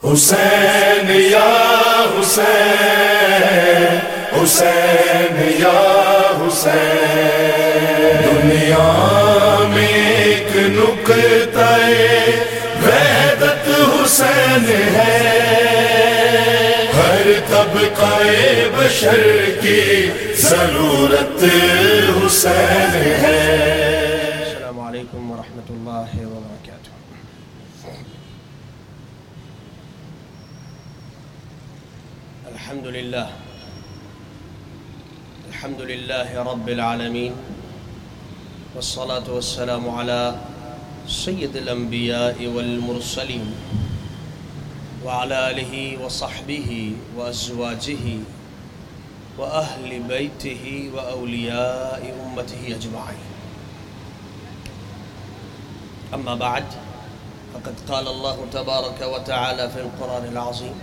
حسین یا حسین، حسین یا حسین، دنیا میں ایک نقطہ وحدت حسین ہے، ہر طبقہ بشر کی ضرورت حسین ہے۔ السلام علیکم ورحمۃ اللہ وبرکاتہ۔ الحمد للہ رب العالمین، والصلاة والسلام علی سید الانبیاء والمرسلین، وعلی آلہ وصحبہ وازواجہ واہل بیتہ واولیاء امتہ اجمعین۔ اما بعد، فقد قال اللہ تبارک وتعالی فی القرآن العظیم: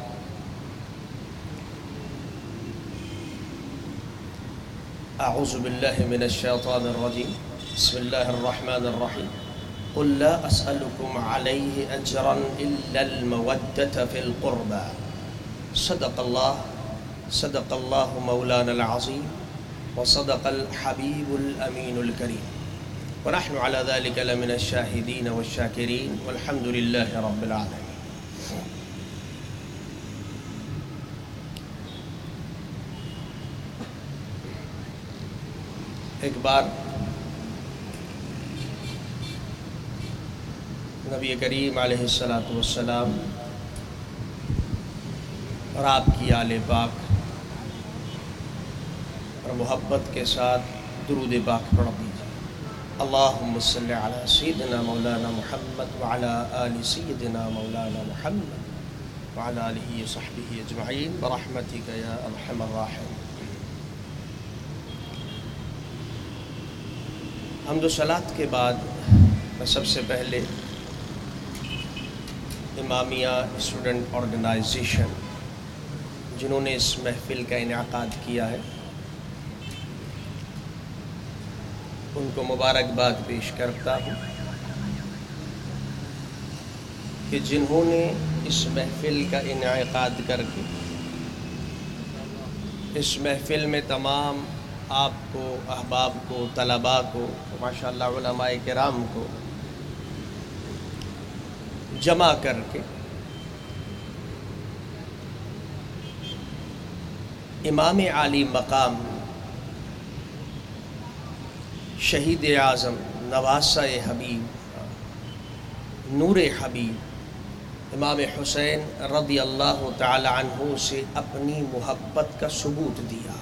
اعوذ باللہ من الشیطان الرجیم، بسم اللہ الرحمن الرحیم، قل لا اسألکم علیہ اجرا الا المودۃ فی القربى، صدق اللہ مولانا العظیم، وصدق الحبیب الامین الکریم، ونحن على ذلك لمن الشاہدین والشاکرین، والحمد للہ رب العالمین۔ ایک بار نبی کریم علیہ السلام اور آپ کی آل پاک اور محبت کے ساتھ درود پاک پڑھ دیجیے۔ اللہم صلی علی سیدنا مولانا محمد وعلی آل سیدنا مولانا محمد وعلی آلہ وصحبہ اجمعین برحمتک یا ارحم الراحمین۔ حمد و صلاۃ کے بعد میں سب سے پہلے امامیہ اسٹوڈنٹ آرگنائزیشن جنہوں نے اس محفل کا انعقاد کیا ہے ان کو مبارکباد پیش کرتا ہوں کہ جنہوں نے اس محفل کا انعقاد کر کے اس محفل میں تمام آپ کو، احباب کو، طلباء کو، ماشاءاللہ علماء کرام کو جمع کر کے امام عالی مقام شہید اعظم نواسہ حبیب نور حبیب امام حسین رضی اللہ تعالی عنہ سے اپنی محبت کا ثبوت دیا۔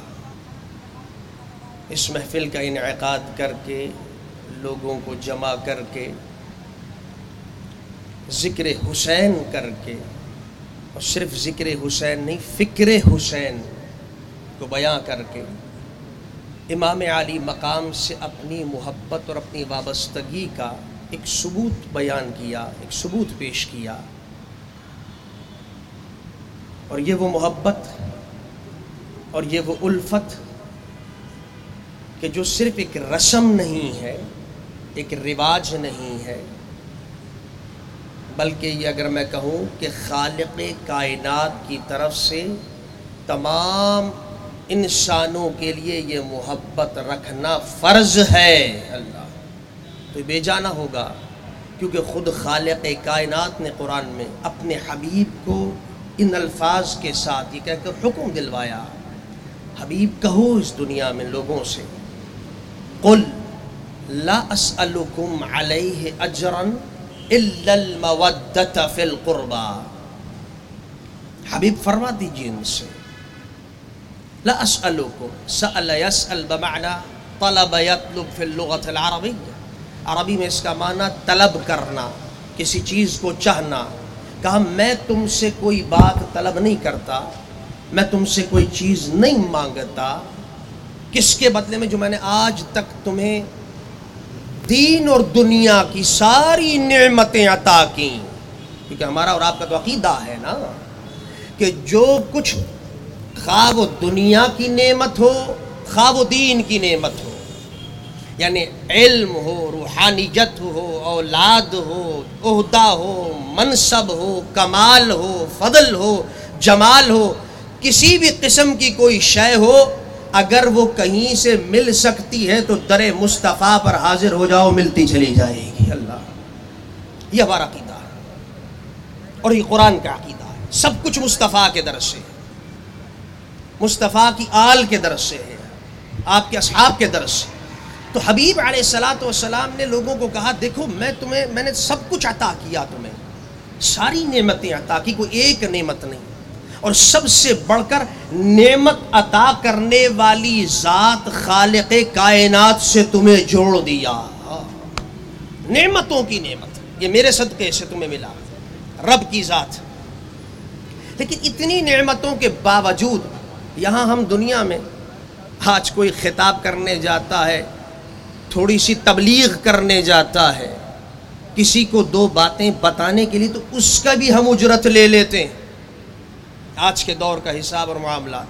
اس محفل کا انعقاد کر کے لوگوں کو جمع کر کے ذکر حسین کر کے، اور صرف ذکر حسین نہیں، فکر حسین کو بیان کر کے امام عالی مقام سے اپنی محبت اور اپنی وابستگی کا ایک ثبوت بیان کیا، ایک ثبوت پیش کیا۔ اور یہ وہ محبت اور یہ وہ الفت کہ جو صرف ایک رسم نہیں ہے، ایک رواج نہیں ہے، بلکہ یہ اگر میں کہوں کہ خالق کائنات کی طرف سے تمام انسانوں کے لیے یہ محبت رکھنا فرض ہے۔ اللہ تو بے جانا ہوگا، کیونکہ خود خالق کائنات نے قرآن میں اپنے حبیب کو ان الفاظ کے ساتھ یہ کہہ کر حکم دلوایا، حبیب کہو اس دنیا میں لوگوں سے، قل لا اسألکم علیہ اجرا الا المودۃ فی القربى، حبیب فرما دیجیے ان سے، لا اسألکم، سأل یسأل بمعنی طلب یطلب فی اللغة العربیہ، عربی میں اس کا معنی طلب کرنا، کسی چیز کو چاہنا۔ کہا میں تم سے کوئی بات طلب نہیں کرتا، میں تم سے کوئی چیز نہیں مانگتا، کس کے بدلے میں جو میں نے آج تک تمہیں دین اور دنیا کی ساری نعمتیں عطا کیں، کیونکہ ہمارا اور آپ کا تو عقیدہ ہے نا کہ جو کچھ خواہ وہ دنیا کی نعمت ہو، خواہ وہ دین کی نعمت ہو، یعنی علم ہو، روحانیت ہو، اولاد ہو، عہدہ ہو، منصب ہو، کمال ہو، فضل ہو، جمال ہو، کسی بھی قسم کی کوئی شے ہو، اگر وہ کہیں سے مل سکتی ہے تو در مصطفیٰ پر حاضر ہو جاؤ، ملتی چلی جائے گی۔ اللہ، یہ ہمارا عقیدہ ہے اور یہ قرآن کا عقیدہ ہے۔ سب کچھ مصطفیٰ کے در سے ہے، مصطفیٰ کی آل کے در سے ہے، آپ کے اصحاب کے در سے۔ تو حبیب علیہ الصلاۃ والسلام نے لوگوں کو کہا دیکھو میں نے سب کچھ عطا کیا، تمہیں ساری نعمتیں عطا کی، کوئی ایک نعمت نہیں، اور سب سے بڑھ کر نعمت عطا کرنے والی ذات خالق کائنات سے تمہیں جوڑ دیا۔ نعمتوں کی نعمت، یہ میرے صدقے سے تمہیں ملا، رب کی ذات۔ لیکن اتنی نعمتوں کے باوجود یہاں ہم دنیا میں آج کوئی خطاب کرنے جاتا ہے، تھوڑی سی تبلیغ کرنے جاتا ہے، کسی کو دو باتیں بتانے کے لیے، تو اس کا بھی ہم اجرت لے لیتے ہیں۔ آج کے دور کا حساب اور معاملات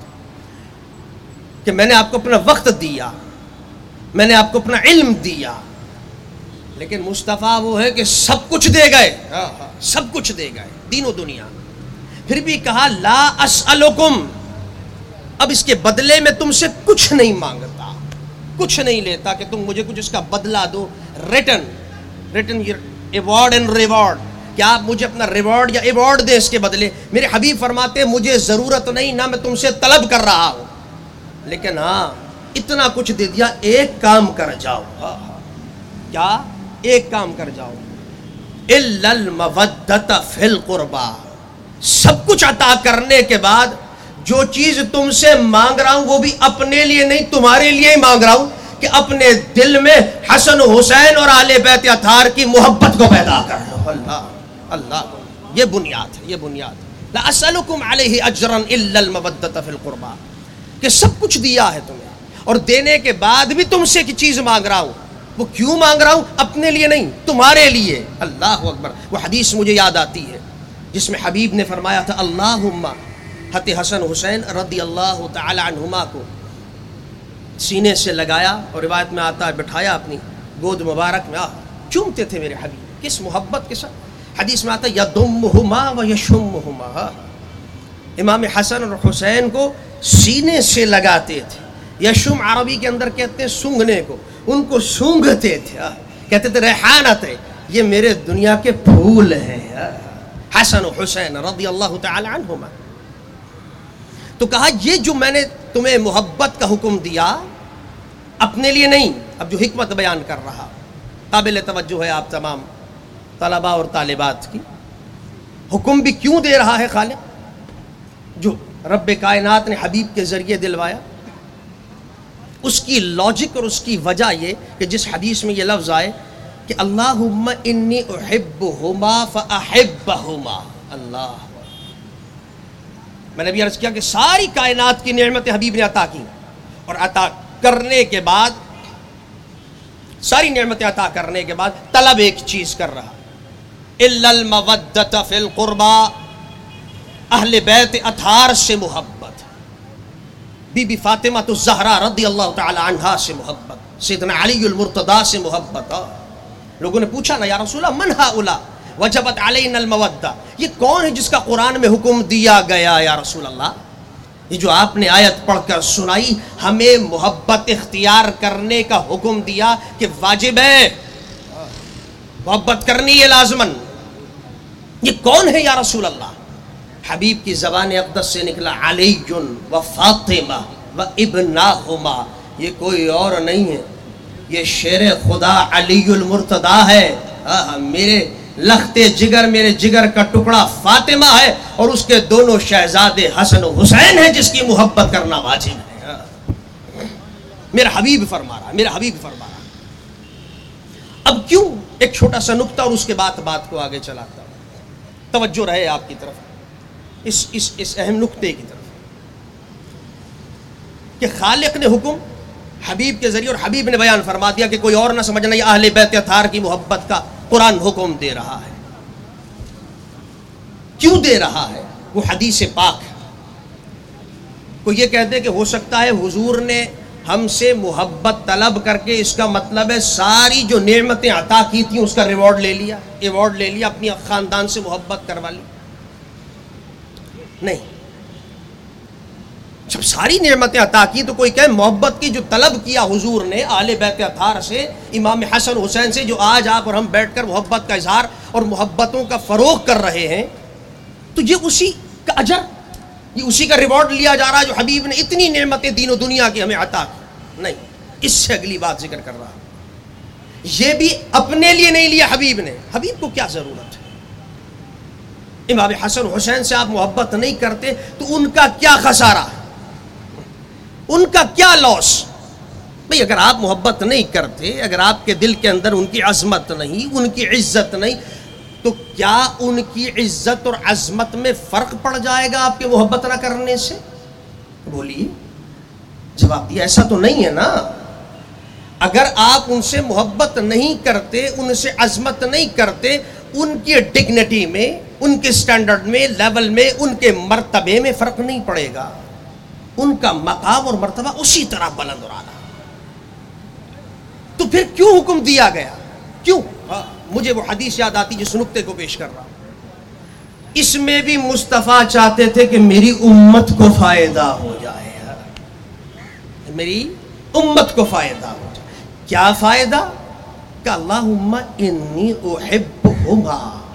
کہ میں نے آپ کو اپنا وقت دیا، میں نے آپ کو اپنا علم دیا، لیکن مصطفیٰ وہ ہے کہ سب کچھ دے گئے، سب کچھ دے گئے، دین و دنیا۔ پھر بھی کہا لا اسألکم، اب اس کے بدلے میں تم سے کچھ نہیں مانگتا، کچھ نہیں لیتا کہ تم مجھے کچھ اس کا بدلہ دو، ریٹن ایوارڈ اینڈ ریوارڈ، کہ آپ مجھے اپنا ریوارڈ یا ایوارڈ دیں اس کے بدلے۔ میرے حبیب فرماتے ہیں مجھے ضرورت نہیں، نہ میں تم سے طلب کر رہا ہوں، لیکن ہاں اتنا کچھ دے دیا، ایک کام کر جاؤ۔ کیا؟ ایک کام کر جاؤ، الا المودۃ فی القربى، سب کچھ عطا کرنے کے بعد جو چیز تم سے مانگ رہا ہوں وہ بھی اپنے لیے نہیں، تمہارے لیے ہی مانگ رہا ہوں، کہ اپنے دل میں حسن و حسین اور آل بیت اطہار کی محبت کو پیدا کر لو۔ اللہ اللہ، یہ بنیاد ہے، یہ بنیاد۔ لا اسألکم علیہ اجرا الا المودۃ فی القربى، کہ سب کچھ دیا ہے تمہیں، اور دینے کے بعد بھی تم سے ایک چیز مانگ رہا ہوں، وہ کیوں مانگ رہا ہوں؟ اپنے لیے نہیں، تمہارے لیے۔ اللہ اکبر۔ وہ حدیث مجھے یاد آتی ہے جس میں حبیب نے فرمایا تھا اللہم، حسن حسین رضی اللہ تعالی عنہما کو سینے سے لگایا، اور روایت میں آتا ہے بٹھایا اپنی گود مبارک میں، چومتے تھے میرے حبیب، کس محبت کے ساتھ۔ حدیث میں آتا ہے یضمہما و یشمہما، امام حسن اور حسین کو سینے سے لگاتے تھے، یشم عربی کے اندر کہتے ہیں سونگھنے کو، ان کو سونگھتے تھے، کہتے تھے ریحانت ہے، یہ میرے دنیا کے پھول ہیں، حسن و حسین رضی اللہ تعالی عنہما۔ تو کہا یہ جو میں نے تمہیں محبت کا حکم دیا، اپنے لیے نہیں، اب جو حکمت بیان کر رہا، قابل توجہ ہے آپ تمام طلباء اور طالبات کی۔ حکم بھی کیوں دے رہا ہے خالق، جو رب کائنات نے حبیب کے ذریعے دلوایا، اس کی لاجک اور اس کی وجہ یہ کہ جس حدیث میں یہ لفظ آئے کہ اللہم انی احبہما فاحبہما، اللہ، میں نے بھی عرض کیا کہ ساری کائنات کی نعمتیں حبیب نے عطا کی، اور عطا کرنے کے بعد، ساری نعمتیں عطا کرنے کے بعد طلب ایک چیز کر رہا، الا المودۃ فی القربى، اہل بیت اطہار سے محبت، بی بی فاطمہ الزہرا رضی اللہ تعالی عنہا سے محبت، سیدنا علی المرتضیٰ سے محبت۔ لوگوں نے پوچھا نا یا رسول اللہ من ہؤلاء وجبت علینا المودہ، یہ کون ہے جس کا قرآن میں حکم دیا گیا یا رسول اللہ؟ یہ جو آپ نے آیت پڑھ کر سنائی، ہمیں محبت اختیار کرنے کا حکم دیا کہ واجب ہے، محبت کرنی ہے لازماً، یہ کون ہے یا رسول اللہ؟ حبیب کی زبان اقدس سے نکلا علی و فاطمہ و ابناہما، یہ کوئی اور نہیں ہے، یہ شیر خدا علی المرتضیٰ ہے، میرے لخت جگر، میرے جگر کا ٹکڑا فاطمہ ہے، اور اس کے دونوں شہزادے حسن و حسین ہیں جس کی محبت کرنا واجب ہے۔ میرا حبیب فرما رہا، میرا حبیب فرما رہا۔ اب کیوں، ایک چھوٹا سا نقطہ اور اس کے بعد بات کو آگے چلاتا ہوں، توجہ رہے آپ کی طرف، اس اہم نقطے کی طرف، کہ خالق نے حکم حبیب کے ذریعے، اور حبیب نے بیان فرما دیا کہ کوئی اور نہ سمجھنا، یہ اہل بیت اطہار کی محبت کا قرآن حکم دے رہا ہے۔ کیوں دے رہا ہے؟ وہ حدیث پاک ہے۔ کوئی یہ کہتے کہ ہو سکتا ہے حضور نے ہم سے محبت طلب کر کے اس کا مطلب ہے ساری جو نعمتیں عطا کی تھیں اس کا ایوارڈ لے لیا اپنی خاندان سے محبت کروا لی. نہیں, جب ساری نعمتیں عطا کی تو کوئی کہے محبت کی جو طلب کیا حضور نے اہل بیت اطہار سے, امام حسن حسین سے, جو آج آپ اور ہم بیٹھ کر محبت کا اظہار اور محبتوں کا فروغ کر رہے ہیں, تو یہ اسی کا اجر, یہ اسی کا ریوارڈ لیا جا رہا ہے جو حبیب نے اتنی نعمتیں دین و دنیا کی ہمیں عطا کی. نہیں, اس سے اگلی بات ذکر کر رہا, یہ بھی اپنے لیے نہیں لیا حبیب نے. حبیب کو کیا ضرورت ہے؟ امام حسن حسین سے آپ محبت نہیں کرتے تو ان کا کیا خسارہ, ان کا کیا لاس؟ بھئی اگر آپ محبت نہیں کرتے, اگر آپ کے دل کے اندر ان کی عظمت نہیں, ان کی عزت نہیں, تو کیا ان کی عزت اور عظمت میں فرق پڑ جائے گا آپ کے محبت نہ کرنے سے؟ بولیے, جواب دیا ایسا تو نہیں ہے نا. اگر آپ ان سے محبت نہیں کرتے, ان سے عظمت نہیں کرتے, ان کی ڈگنیٹی میں, ان کے سٹینڈرڈ میں, لیول میں, ان کے مرتبے میں فرق نہیں پڑے گا. ان کا مقام اور مرتبہ اسی طرح بلند اور اعلیٰ. تو پھر کیوں حکم دیا گیا؟ کیوں؟ مجھے وہ حدیث یاد آتی جس نقطے کو پیش کر رہا ہوں. اس میں بھی مصطفیٰ چاہتے تھے کہ میری امت کو فائدہ ہو جائے, میری امت کو فائدہ ہو جائے. کیا فائدہ؟ کہ اللہم انی احبہما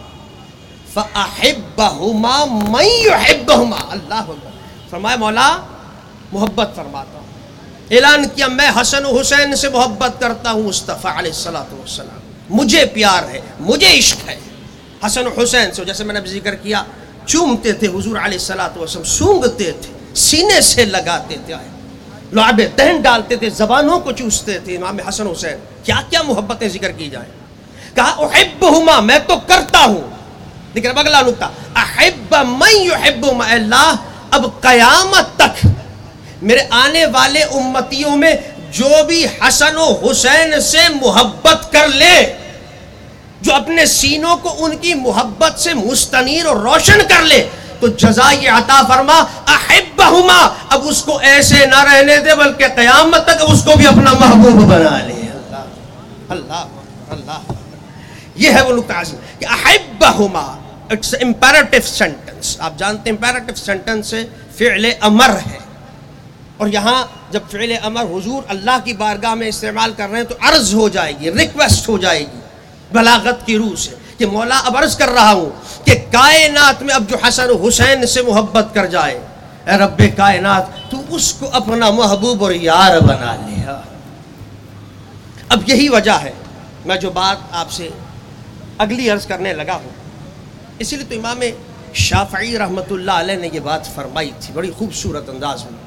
فاحبہما من یحبہما. اللہ فرمایا مولا محبت فرماتا ہوں, اعلان کیا میں حسن و حسین سے محبت کرتا ہوں. مصطفیٰ علیہ الصلوۃ والسلام, مجھے پیار ہے, مجھے عشق ہے حسن و حسین سے. جیسے میں نے ذکر کیا, چومتے تھے حضور علیہ الصلوۃ والسلام, سونگتے تھے, سینے سے لگاتے تھے, لعاب دہن ڈالتے تھے, زبانوں کو چوستے تھے امام حسن حسین. کیا کیا محبتیں ذکر کی جائیں. کہا احبہما, میں تو کرتا ہوں. لیکن اب اگلا نکتہ, احب من یحبہما. اللہ اب قیامت تک میرے آنے والے امتیوں میں جو بھی حسن و حسین سے محبت کر لے, جو اپنے سینوں کو ان کی محبت سے مستنیر اور روشن کر لے, تو جزا یہ عطا فرما احبہما. اب اس کو ایسے نہ رہنے دے بلکہ قیامت تک اس کو بھی اپنا محبوب بنا لے. اللہ اللہ اللہ, یہ ہے وہ نقطہ عظیم کہ احبہما. It's imperative sentence. آپ جانتے ہیں امپیرٹیو سینٹنس سے فعل امر ہے, اور یہاں جب فعل امر حضور اللہ کی بارگاہ میں استعمال کر رہے ہیں تو عرض ہو جائے گی, ریکویسٹ ہو جائے گی بلاغت کی روح سے کہ مولا اب عرض کر رہا ہوں کہ کائنات میں اب جو حسن حسین سے محبت کر جائے, اے رب کائنات تو اس کو اپنا محبوب اور یار بنا لیا. اب یہی وجہ ہے میں جو بات آپ سے اگلی عرض کرنے لگا ہوں, اسی لیے تو امام شافعی رحمۃ اللہ علیہ نے یہ بات فرمائی تھی بڑی خوبصورت انداز میں.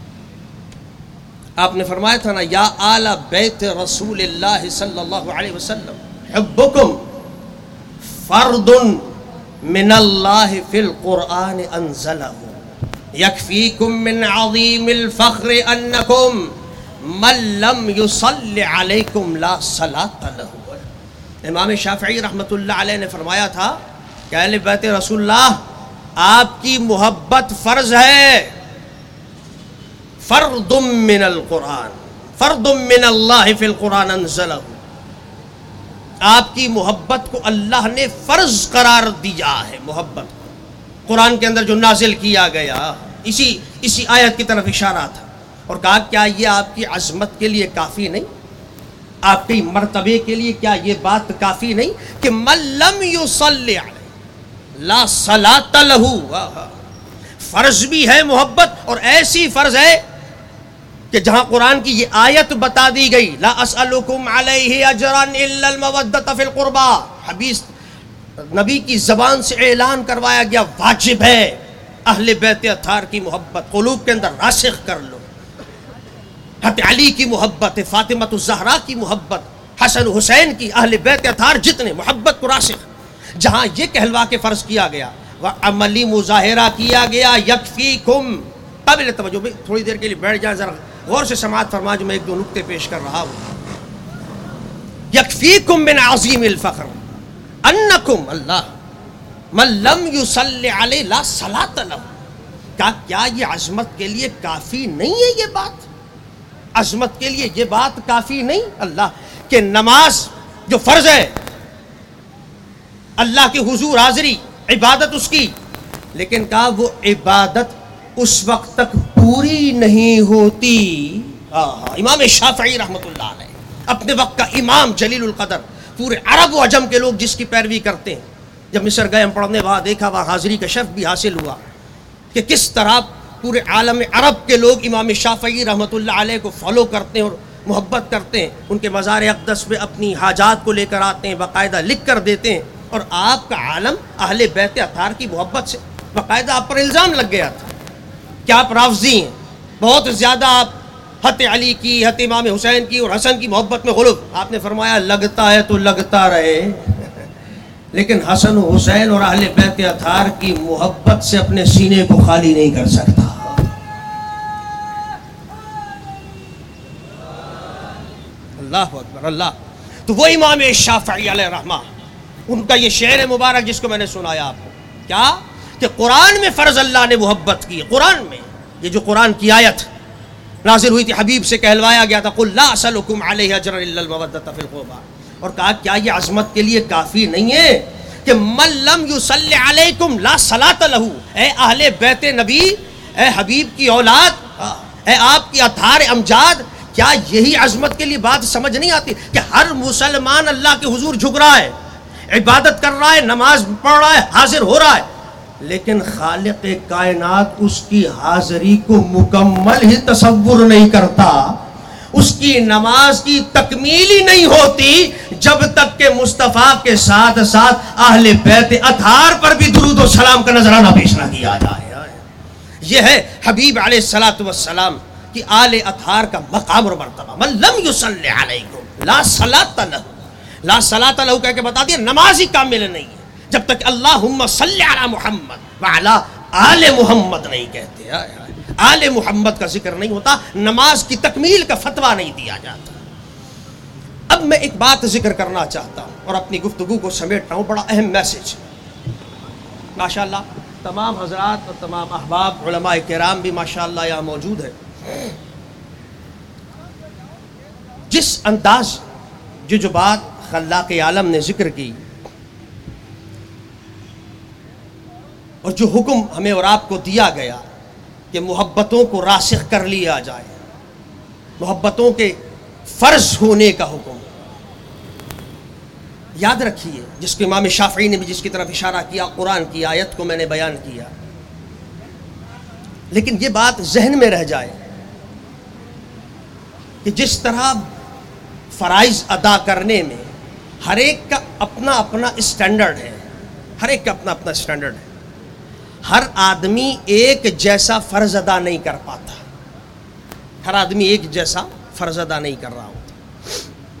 آپ نے فرمایا تھا نا, یا آل بیت رسول اللہ صلی اللہ علیہ وسلم حبکم فرد من اللہ فی القرآن انزلہ یکفیکم من عظیم الفخر انکم من لم یصلی علیکم لا صلاۃ لہ. امام شافعی رحمۃ اللہ علیہ نے فرمایا تھا کہ اہل بیت رسول اللہ آپ کی محبت فرض ہے, فرد من القرآن, فرد من اللہ فی القرآن انزلہ. آپ کی محبت کو اللہ نے فرض قرار دیا ہے. محبت کو قرآن کے اندر جو نازل کیا گیا, اسی آیت کی طرف اشارہ تھا, اور کہا کیا یہ آپ کی عظمت کے لیے کافی نہیں, آپ کے مرتبے کے لیے کیا یہ بات کافی نہیں کہ من لم یصلی علیہ لا صلاۃ لہ. فرض بھی ہے محبت, اور ایسی فرض ہے کہ جہاں قرآن کی یہ آیت بتا دی گئی, لا اسألکم علیہ اجرا الا المودۃ فی القربى, حدیث نبی کی زبان سے اعلان کروایا گیا واجب ہے اہل بیت اطہار کی محبت قلوب کے اندر راسخ کر لو. حضرت علی کی محبت, فاطمہ الزہرا کی محبت, حسن حسین کی, اہل بیت اطہار جتنے محبت کو راسخ. جہاں یہ کہلوا کے فرض کیا گیا, عملی مظاہرہ کیا گیا, یکفیکم. قابل توجہ, تھوڑی دیر کے لیے بیٹھ جائیں, ذرا غور سے سماعت فرما, جو میں ایک دو نقطے پیش کر رہا ہوں. یکفیکم من عظیم الفخر انکم اللہ من لم یصلی علیہ لا صلاۃ لہ. کیا یہ عظمت کے لیے کافی نہیں ہے یہ بات عظمت کے لیے یہ بات کافی نہیں اللہ کہ نماز جو فرض ہے اللہ کے حضور حاضری عبادت اس کی، لیکن کہا وہ عبادت اس وقت تک پوری نہیں ہوتی. امام شافعی رحمۃ اللہ علیہ اپنے وقت کا امام جلیل القدر، پورے عرب و عجم کے لوگ جس کی پیروی کرتے ہیں، جب مصر گئے ہم پڑھنے وہاں دیکھا، وہاں حاضری کا شرف بھی حاصل ہوا کہ کس طرح پورے عالم عرب کے لوگ امام شافعی رحمۃ اللہ علیہ کو فالو کرتے ہیں اور محبت کرتے ہیں، ان کے مزار اقدس پہ اپنی حاجات کو لے کر آتے ہیں، باقاعدہ لکھ کر دیتے ہیں. اور آپ کا عالم اہل بیت اطہار کی محبت سے باقاعدہ آپ پر الزام لگ گیا تھا کہ آپ رافضی ہیں، بہت زیادہ آپ حت علی کی، حت امام حسین کی اور حسن کی محبت میں غلو. آپ نے فرمایا لگتا ہے تو لگتا رہے، لیکن حسن و حسین اور اہل بیت اطہار کی محبت سے اپنے سینے کو خالی نہیں کر سکتا. اللہ اکبر اللہ. تو وہ امام شافعی علیہ رحمہ، ان کا یہ شعر مبارک جس کو میں نے سنایا آپ کو، کیا کہ قرآن میں فرض اللہ نے محبت کی. قرآن میں یہ جو قرآن کی آیت نازل ہوئی تھی، حبیب سے کہلوایا گیا تھا قل لا اسألکم علیہ اجرا الا المودۃ فی القربى، اور کہا کیا یہ عظمت کے لیے کافی نہیں ہے کہ من لم یصلی علیکم لا صلاۃ لہ، اے اہل بیت نبی، اے حبیب کی اولاد، اے آپ کی اطہار امجاد، کیا یہی عظمت کے لیے بات سمجھ نہیں آتی کہ ہر مسلمان اللہ کے حضور جھک رہا ہے، عبادت کر رہا ہے، نماز پڑھ رہا ہے، حاضر ہو رہا ہے، لیکن خالق کائنات اس کی حاضری کو مکمل ہی تصور نہیں کرتا، اس کی نماز کی تکمیل ہی نہیں ہوتی جب تک کہ مصطفیٰ کے ساتھ ساتھ اہل بیت اطہار پر بھی درود و سلام کا نذرانہ پیش نہ کیا جائے. یہ ہے حبیب علیہ الصلوۃ والسلام کی آل اطہار کا مقام اور مرتبہ. من لم یصلی علیکم لا صلاۃ لہ، لا صلاۃ لہ کہہ کے بتا دیا نماز ہی کامل نہیں ہے جب تک اللہم صلی علی محمد وعلی آل محمد نہیں کہتے. آل محمد کا ذکر نہیں ہوتا، نماز کی تکمیل کا فتویٰ نہیں دیا جاتا. اب میں ایک بات ذکر کرنا چاہتا ہوں اور اپنی گفتگو کو سمیٹ رہا ہوں، بڑا اہم میسج. ماشاءاللہ تمام حضرات اور تمام احباب علماء کرام بھی ماشاءاللہ یہاں موجود ہے. جس انداز جو بات خلاق عالم نے ذکر کی اور جو حکم ہمیں اور آپ کو دیا گیا کہ محبتوں کو راسخ کر لیا جائے، محبتوں کے فرض ہونے کا حکم، یاد رکھیے جس کو امام شافعی نے بھی جس کی طرف اشارہ کیا، قرآن کی آیت کو میں نے بیان کیا، لیکن یہ بات ذہن میں رہ جائے کہ جس طرح فرائض ادا کرنے میں ہر ایک کا اپنا اپنا اسٹینڈرڈ ہے، ہر ایک کا اپنا اپنا اسٹینڈرڈ ہے، ہر آدمی ایک جیسا فرض ادا نہیں کر پاتا، ہر آدمی ایک جیسا فرض ادا نہیں کر رہا ہوتا.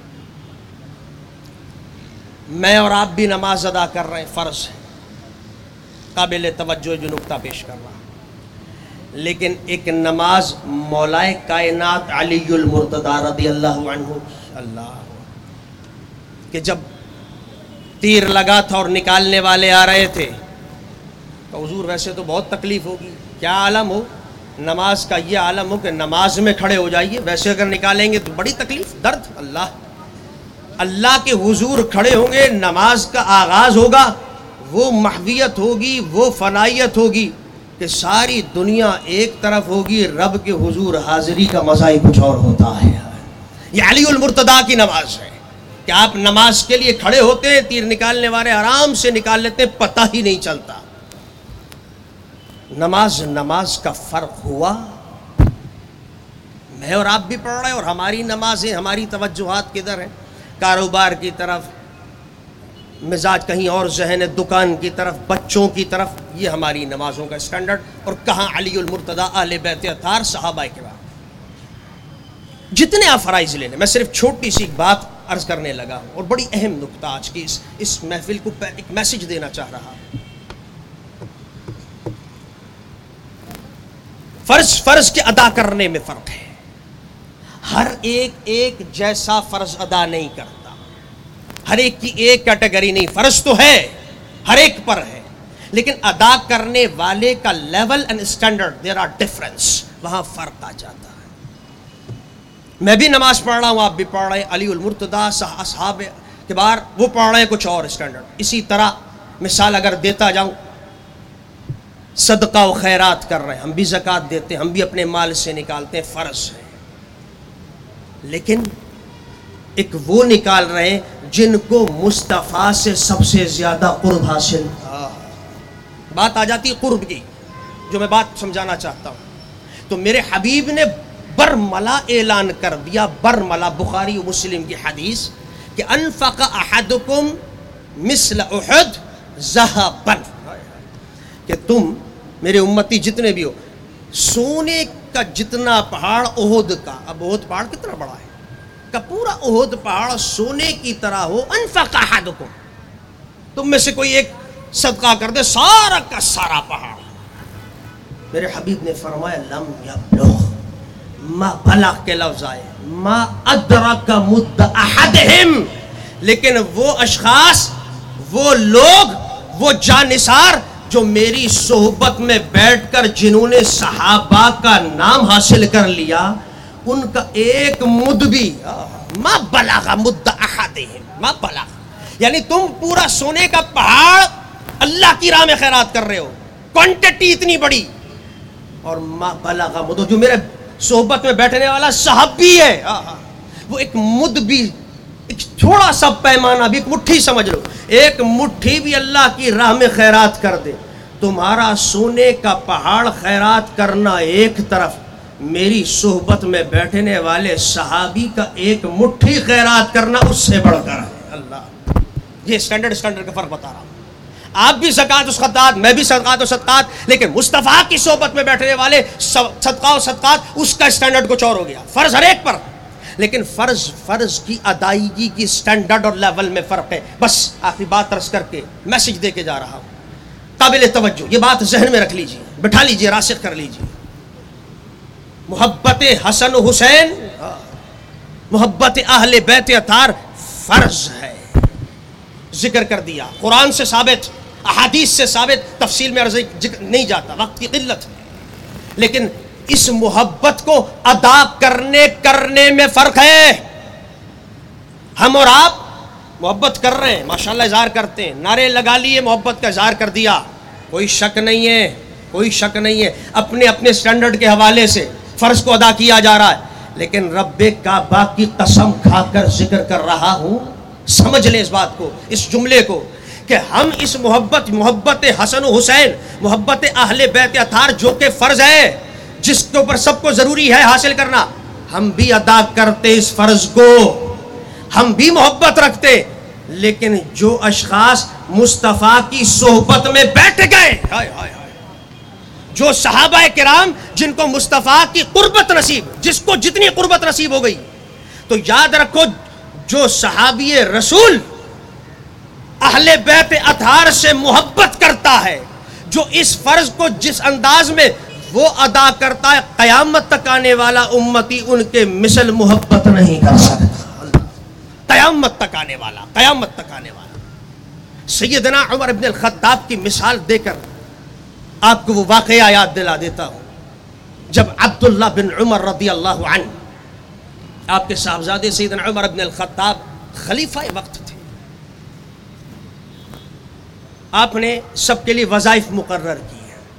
میں اور آپ بھی نماز ادا کر رہے ہیں، فرض ہے، قابل توجہ جو نقطہ پیش کر رہا ہوں، لیکن ایک نماز مولائے کائنات علی المرتضیٰ رضی اللہ عنہ اللہ کہ جب تیر لگا تھا اور نکالنے والے آ رہے تھے تو حضور ویسے تو بہت تکلیف ہوگی، کیا عالم ہو نماز کا، یہ عالم ہو کہ نماز میں کھڑے ہو جائیے، ویسے اگر نکالیں گے تو بڑی تکلیف، درد. اللہ کے حضور کھڑے ہوں گے، نماز کا آغاز ہوگا، وہ محویت ہوگی، وہ فنائیت ہوگی کہ ساری دنیا ایک طرف ہوگی، رب کے حضور حاضری کا مزہ ہی کچھ اور ہوتا ہے. یہ علی المرتضیٰ کی نماز ہے کہ آپ نماز کے لیے کھڑے ہوتے ہیں، تیر نکالنے والے آرام سے نکال لیتے ہیں، پتہ ہی نہیں چلتا. نماز کا فرق ہوا. میں اور آپ بھی پڑھ رہے ہیں اور ہماری نمازیں، ہماری توجہات کدھر ہیں؟ کاروبار کی طرف، مزاج کہیں اور، ذہن دکان کی طرف، بچوں کی طرف. یہ ہماری نمازوں کا اسٹینڈرڈ. اور کہاں علی المرتضیٰ، اہل بیت اطہار، صحابہ کرام. جتنے آپ فرائض لے لیں، میں صرف چھوٹی سی بات عرض کرنے لگا ہوں اور بڑی اہم نقطہ آج کی اس محفل کو ایک میسج دینا چاہ رہا ہوں. فرض کے ادا کرنے میں فرق ہے. ہر ایک جیسا فرض ادا نہیں کرتا، ہر ایک کی ایک کیٹیگری نہیں. فرض تو ہے، ہر ایک پر ہے، لیکن ادا کرنے والے کا level and standard, there are difference, وہاں فرق آ جاتا ہے. میں بھی نماز پڑھ رہا ہوں، آپ بھی پڑھ رہے ہیں، علی المرتضیٰ اصحاب کبار وہ پڑھ رہے ہیں کچھ اور اسٹینڈرڈ. اسی طرح مثال اگر دیتا جاؤں، صدقہ و خیرات کر رہے ہیں، ہم بھی زکوٰۃ دیتے ہیں، ہم بھی اپنے مال سے نکالتے ہیں، فرض ہے. لیکن ایک وہ نکال رہے ہیں جن کو مصطفیٰ سے سب سے زیادہ قرب حاصل. بات آ جاتی ہے قرب کی، جو میں بات سمجھانا چاہتا ہوں. تو میرے حبیب نے برملا اعلان کر دیا، برملا، بخاری و مسلم کی حدیث، کہ انفق احدکم مثل احد ذهبا، کہ تم میرے امتی جتنے بھی ہو، سونے کا جتنا پہاڑ احد کا، اب احد پہاڑ کتنا بڑا ہے، کا پورا احد پہاڑ سونے کی طرح ہو. انفق احدکم، تم میں سے کوئی ایک صدقہ کر دے سارا کا سارا پہاڑ. میرے حبیب نے فرمایا لم یبلغ، ما بلغ کے لفظ آئے، ما ادرک مد احدہم، لیکن وہ اشخاص، وہ لوگ، وہ جانثار جو میری صحبت میں بیٹھ کر جنہوں نے صحابہ کا نام حاصل کر لیا، ان کا ایک مد بھی، ما بلغ مد احدہم، ما بلغ، یعنی تم پورا سونے کا پہاڑ اللہ کی راہ میں خیرات کر رہے ہو، کوانٹٹی اتنی بڑی، اور ما بلغ مد، جو میرے صحبت میں بیٹھنے والا صحابی ہے، وہ ایک مد بھی، ایک تھوڑا سا پیمانہ بھی، ایک مٹھی سمجھ لو، ایک مٹھی بھی اللہ کی راہ میں خیرات کر دے. تمہارا سونے کا پہاڑ خیرات کرنا ایک طرف، میری صحبت میں بیٹھنے والے صحابی کا ایک مٹھی خیرات کرنا اس سے بڑھ کر ہے. اللہ، یہ اسٹینڈرڈ کا فرق بتا رہا ہوں. آپ بھی زکوٰۃ و صدقات، میں بھی صدقات و صدقات، لیکن مصطفیٰ کی صحبت میں بیٹھنے والے صدقہ و صدقات، اس کا اسٹینڈرڈ کچھ اور ہو گیا. فرض ہر ایک پر، لیکن فرض کی ادائیگی کی اسٹینڈرڈ اور لیول میں فرق ہے. بس آخری بات ترس کر کے میسج دے کے جا رہا ہوں، قابل توجہ، یہ بات ذہن میں رکھ لیجیے، بٹھا لیجیے، راسخ کر لیجیے. محبت حسن و حسین، محبت اہل بیت اطہار فرض ہے. ذکر کر دیا، قرآن سے ثابت، احادیث سے ثابت، تفصیل میں عرض نہیں جاتا، وقت کی قلت ہے. لیکن اس محبت کو ادا کرنے میں فرق ہے. ہم اور آپ محبت کر رہے ہیں، ماشاءاللہ اظہار کرتے ہیں، نعرے لگا لیے، محبت کا اظہار کر دیا، کوئی شک نہیں ہے، کوئی شک نہیں ہے، اپنے اپنے سٹینڈرڈ کے حوالے سے فرض کو ادا کیا جا رہا ہے. لیکن رب کعبہ کی قسم کھا کر ذکر کر رہا ہوں، سمجھ لیں اس بات کو، اس جملے کو، کہ ہم اس محبت حسن و حسین، محبت اہل بیت اطہار جو کہ فرض ہے، جس کے اوپر سب کو ضروری ہے حاصل کرنا، ہم بھی ادا کرتے اس فرض کو، ہم بھی محبت رکھتے. لیکن جو اشخاص مصطفیٰ کی صحبت میں بیٹھ گئے، جو صحابہ کرام جن کو مصطفیٰ کی قربت نصیب، جس کو جتنی قربت نصیب ہو گئی، تو یاد رکھو، جو صحابی رسول اہل بیت اطہار سے محبت کرتا ہے، جو اس فرض کو جس انداز میں وہ ادا کرتا ہے، قیامت تک آنے والا امتی ان کے مثل محبت نہیں کر سکتا. قیامت تک آنے والا، قیامت تک آنے والا. سیدنا عمر ابن الخطاب کی مثال دے کر آپ کو وہ واقعہ یاد دلا دیتا ہوں. جب عبداللہ بن عمر رضی اللہ عنہ، آپ کے صاحبزادے سیدنا عمر ابن الخطاب خلیفہ وقت تھے، آپ نے سب کے لیے وظائف مقرر کی.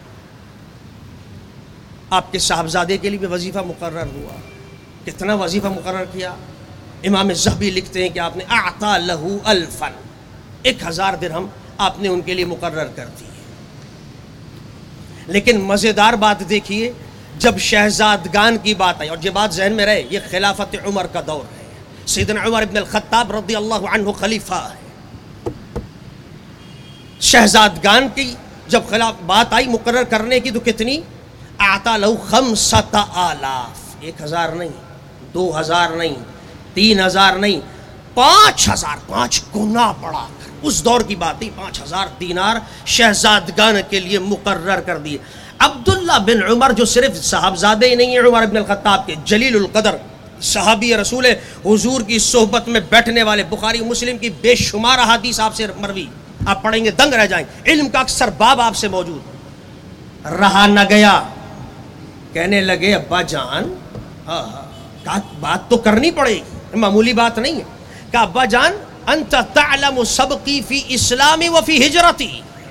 آپ کے صاحبزادے کے لیے بھی وظیفہ مقرر ہوا. کتنا وظیفہ مقرر کیا؟ امام الذہبی لکھتے ہیں کہ آپ نے اعطا لہو الفا، 1000 درہم آپ نے ان کے لیے مقرر کر دی. لیکن مزیدار بات دیکھیے، جب شہزادگان کی بات آئی، اور یہ بات ذہن میں رہے، یہ خلافت عمر کا دور ہے، سیدنا عمر ابن الخطاب رضی اللہ عنہ خلیفہ ہے. شہزادگان کی جب بات آئی مقرر کرنے کی، تو کتنی؟ اعطا لہو 5000، 1000 نہیں، 2000 نہیں، 3000 نہیں، 5000، 5 گنا بڑھا کر. اس دور کی بات ہی 5000 دینار شہزادگان کے لیے مقرر کر دیے. عبداللہ بن عمر جو صرف صاحبزادے ہی نہیں ہیں عمر بن الخطاب کے، جلیل القدر صحابی رسول حضور کی صحبت میں بیٹھنے والے، بخاری مسلم کی بے شمار احادیث آپ سے مروی، آپ پڑھیں گے دنگ رہ جائیں. علم کا اکثر باب آپ سے موجود. رہا نہ گیا، کہنے لگے ابا جان، کہا بات تو کرنی پڑے گی، معمولی بات نہیں ہے. کہا ابا جان انت تعلم سبقی فی اسلامی و فی ہجرتی،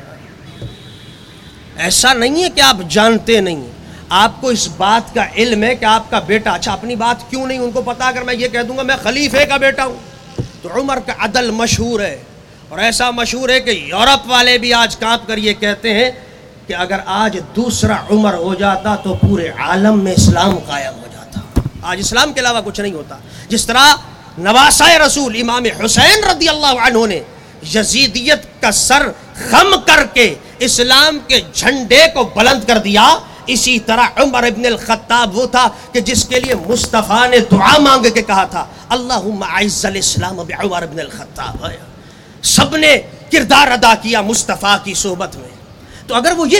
ایسا نہیں ہے کہ آپ جانتے نہیں ہیں، آپ کو اس بات کا علم ہے کہ آپ کا بیٹا، اچھا اپنی بات کیوں نہیں ان کو پتا، اگر میں یہ کہہ دوں گا میں خلیفے کا بیٹا ہوں. تو عمر کا عدل مشہور ہے، اور ایسا مشہور ہے کہ یورپ والے بھی آج کانپ کر یہ کہتے ہیں کہ اگر آج دوسرا عمر ہو جاتا تو پورے عالم میں اسلام قائم ہو جاتا. آج اسلام کے علاوہ کچھ نہیں ہوتا. جس طرح نواسۂ رسول امام حسین رضی اللہ عنہ نے یزیدیت کا سر خم کر کے اسلام کے جھنڈے کو بلند کر دیا، اسی طرح عمر ابن الخطاب وہ تھا کہ جس کے لیے مصطفیٰ نے دعا مانگ کے کہا تھا اللہم اعز الاسلام بعمر ابن الخطاب. سب نے کردار ادا کیا مصطفیٰ کی صحبت میں. تو اگر وہ یہ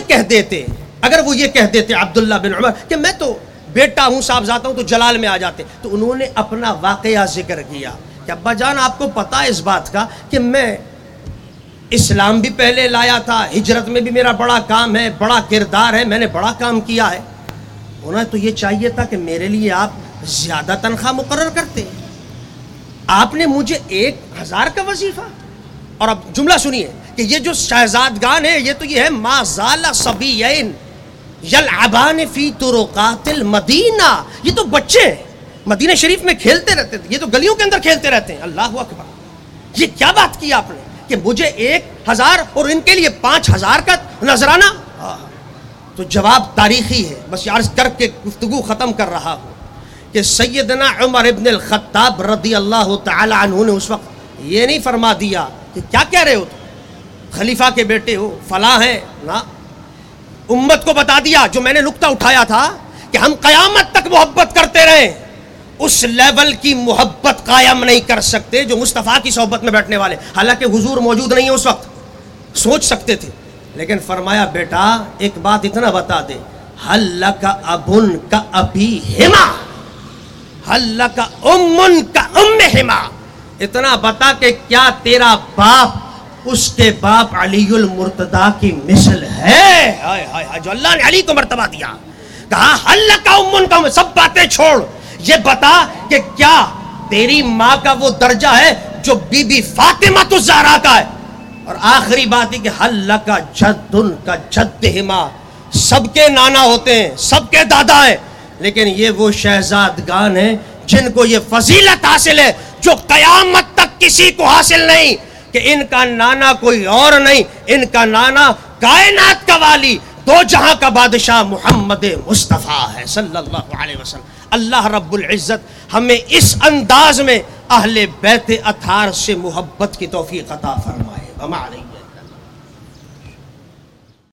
کہہ دیتے عبداللہ بن عمر کہ میں تو بیٹا ہوں صاحبزادہ ہوں، تو جلال میں آ جاتے. تو انہوں نے اپنا واقعہ ذکر کیا کہ ابا جان آپ کو پتا ہے اس بات کا کہ میں اسلام بھی پہلے لایا تھا، ہجرت میں بھی میرا بڑا کام ہے، بڑا کردار ہے، میں نے بڑا کام کیا ہے. انہیں تو یہ چاہیے تھا کہ میرے لیے آپ زیادہ تنخواہ مقرر کرتے، آپ نے مجھے 1000 کا وظیفہ. اور اب جملہ سنیے کہ یہ جو شہزادگان ہیں یہ تو یہ ہے ما زال صبیین یلعبان فی طرقات المدینہ، یہ تو بچے ہیں مدینہ شریف میں کھیلتے رہتے تھے، یہ تو گلیوں کے اندر کھیلتے رہتے ہیں. اللہ اکبر، یہ کیا بات کی آپ نے کہ مجھے 1000 اور ان کے لیے 5000 کا نذرانہ. تو جواب تاریخی ہے، بس عرض کر کے گفتگو ختم کر رہا ہوں کہ سیدنا عمر ابن الخطاب رضی اللہ تعالی عنہ نے اس وقت یہ نہیں فرما دیا کہ کیا کہہ رہے ہو تم خلیفہ کے بیٹے ہو فلاں ہیں، نہ امت کو بتا دیا جو میں نے نقطہ اٹھایا تھا کہ ہم قیامت تک محبت کرتے رہیں، اس لیول کی محبت قائم نہیں کر سکتے جو مصطفیٰ کی صحبت میں بیٹھنے والے. حالانکہ حضور موجود نہیں ہے اس وقت، سوچ سکتے تھے، لیکن فرمایا بیٹا ایک بات اتنا بتا دے، حل لک ابن کا ابیہما حل لک امن کا امہما، اتنا بتا کہ کیا تیرا باپ اس کے باپ علی المرتضیٰ کی مثل ہے. جو اللہ نے علی کو مرتبہ دیا، کہا حل لک امن کا، سب باتیں چھوڑ، یہ بتا کہ کیا تیری ماں کا وہ درجہ ہے جو بی بی فاطمہ الزہرا کا ہے. اور آخری بات ہے کہ حل لک جد کا جدہما، سب کے نانا ہوتے ہیں، سب کے دادا ہیں، لیکن یہ وہ شہزادگان ہیں جن کو یہ فضیلت حاصل ہے جو قیامت تک کسی کو حاصل نہیں، کہ ان کا نانا کوئی اور نہیں، ان کا نانا کائنات کا والی، دو جہاں کا بادشاہ محمد مصطفیٰ ہے صلی اللہ علیہ وسلم. اللہ رب العزت ہمیں اس انداز میں اہل بیت اطہار سے محبت کی توفیق عطا فرمائے.